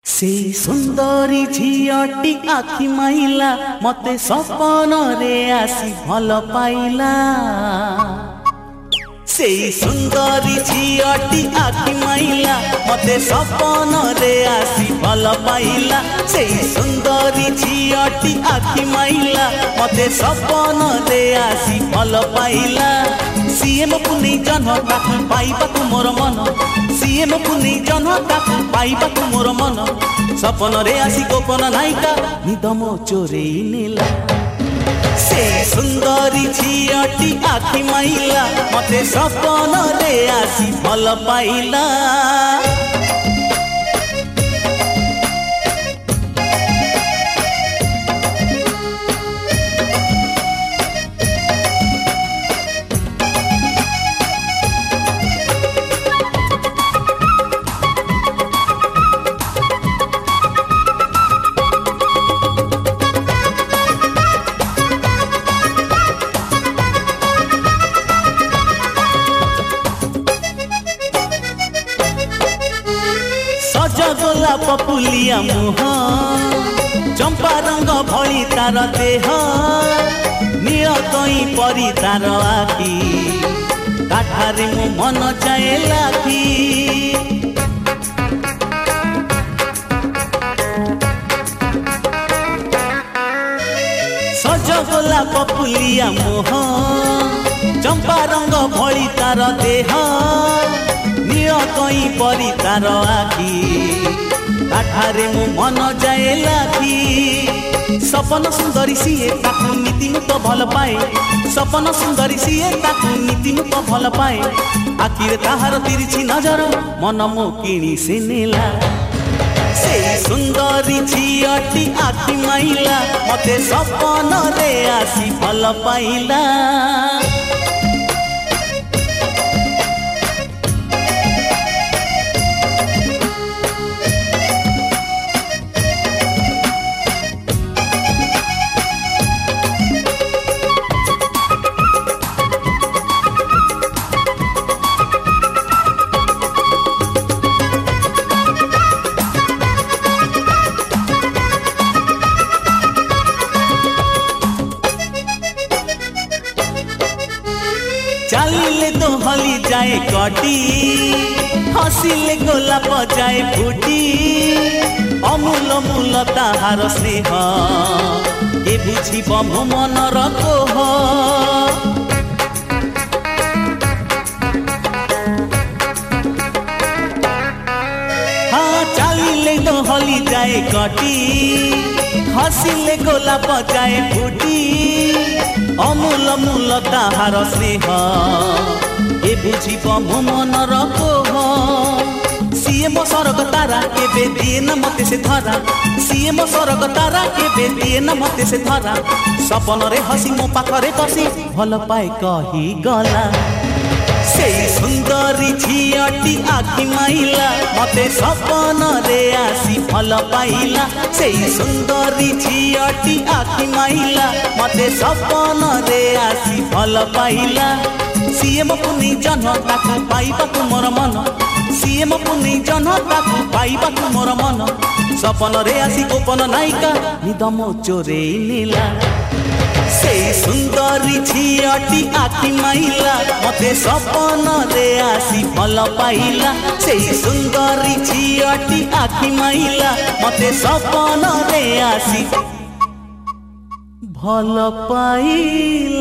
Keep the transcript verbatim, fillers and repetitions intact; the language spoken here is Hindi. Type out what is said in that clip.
से सुंदरी झियटी आखि माइला मते सपन रे आसी भल पाइला। से सुंदरी झियटी आखि माइला मते सपन रे आसी भल पाइला। से सुंदरी झियटी आखि माइला मते सपन रे आसी भल पाइला। सीएम पुनी जनता पाइबा मोर मन, सीएम पुनी जनता पाइबा मोर मन। सपन रे आसी गोपन नायिका निदम चोरे नेला। से सुंदरी झियटी आखि माइला मते सपन रे आसी भल पाइला। गोलाप पुलिया मुह चंपा रंग भली तार देह, नील कई परी तार आखि ताठारे मो मन चाहे लाखी। सज गोलाप पुलिया मुह चंपा रंग भली तार देह, नील कई परी तार आखि ताठारे मो मन जाए लाखी। सपन सुंदरी सीए ताकू नीति तो भल पाए, सपन सुंदरी सीए ताकू नीति तो भल पाए। आखिरे ताहार तिरछी नजर मन मो किणी से नेला। से सुंदरी झियटी आखि माइला मते सपन रे आसी भल पाइला। चलिले तो हली जाए कटी, हसिले गोलाप जाए फुटी। अमूल मूल ताहार स्नेह के बुझिब मो मनर कोह। हाँ चलिले तो हली जाए कटी, हसिले गोलाप जाए फुटी। अमूल मूल ताहार स्नेह ए बुझिब मो मनर कोह। सीएम सरग तारा केबे दिए न मते से धरा, सीएम सरग तारा केबे दिए न मते से धरा। सपन रे हसी मो पाखरे कसी भल पाए कही गला। से सुंदरी झियटी आखि माइला मते सपन रे आसी भल पाइला। से सुंदरी झियटी आखि माइला मते सपन रे आसी भल पाइला। सीएम पुनी जनता पाइबा मोर मन, सीएम पुनी जनता पाइबा मोर मन। सपन रे आसी गोपन नायिका निदम चोरे नेला। से सुंदरी झियटी आखि माइला मते सपन रे आसी भल पाइला। से सुंदरी झियटी आखि माइला मते सपन रे आसी भल पाइला।